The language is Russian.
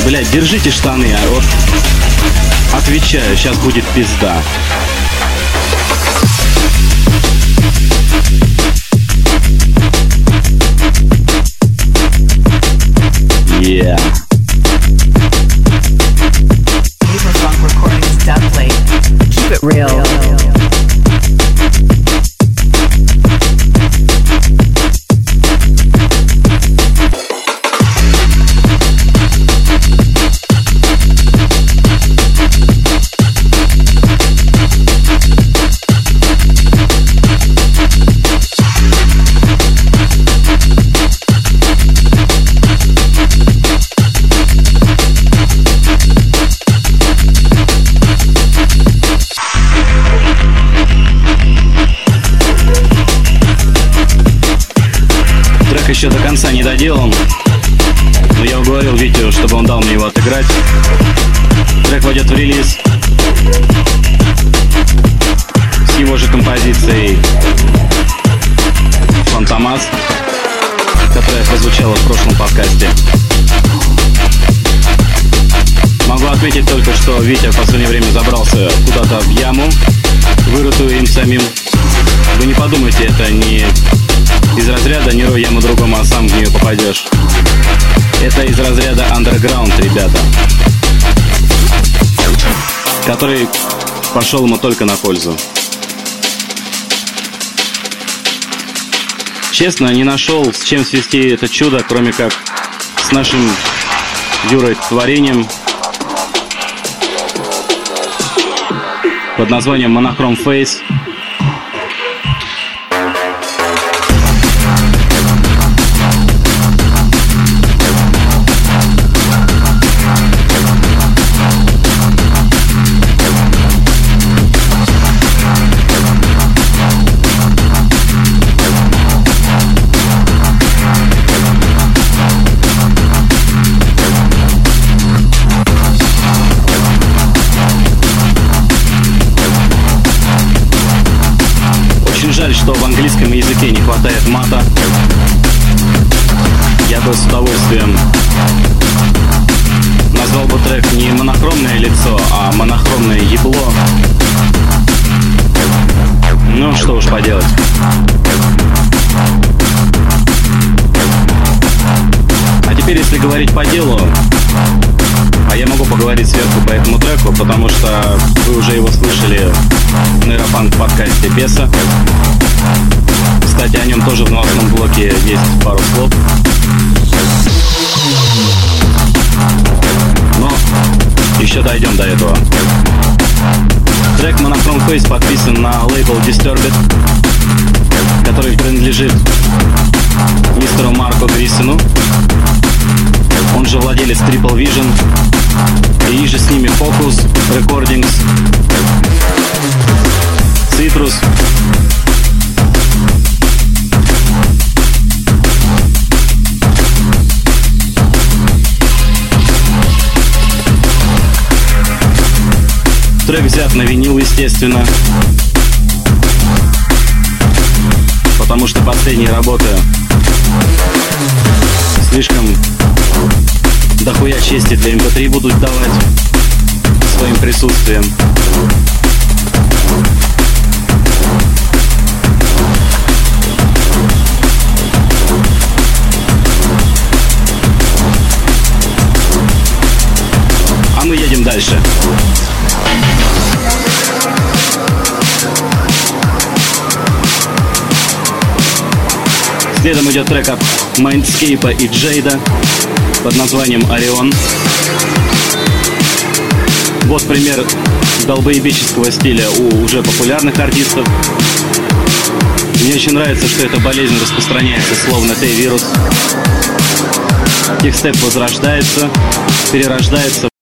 Блядь, держите штаны, а вот отвечаю, сейчас будет пизда. Yeah. Funk Recordings Dubplate. Keep it real. Еще до конца не доделан, но я уговорил Витю, чтобы он дал мне его отыграть. Трек войдет в релиз с его же композицией «Фантомас», которая прозвучала в прошлом подкасте. Могу отметить только, что Витя в последнее время забрался куда-то в яму, вырытую им самим. Вы не подумайте, это не из разряда «не рой яму другому, а сам в нее попадешь». Это из разряда underground, ребята, который пошел ему только на пользу. Честно, не нашел, с чем свести это чудо, кроме как с нашим Юрой творением под названием Monochrome Face. Жаль, что в английском языке не хватает мата. Я бы с удовольствием назвал бы трек не монохромное лицо, а монохромное ебло. Ну, что уж поделать. А теперь, если говорить по делу, а я могу поговорить сверху по этому треку, потому что вы уже его слышали в нейропанк подкасте Беса. Кстати, о нем тоже в новостном блоке есть пару слов. Но еще дойдем до этого. Трек Monochrome Face подписан на лейбл Disturbed, который принадлежит мистеру Марко Гриссену. Он же владелец Triple Vision. И же с ними Focus Recordings, Citrus. Трек взят на винил, естественно, потому что последние работы слишком дохуя чести для MP3 будут давать своим присутствием. А мы едем дальше. Следом идет трек от Mindscape и Джейда под названием «Орион». Вот пример долбоебического стиля у уже популярных артистов. Мне очень нравится, что эта болезнь распространяется словно Т-вирус. Текстеп возрождается, перерождается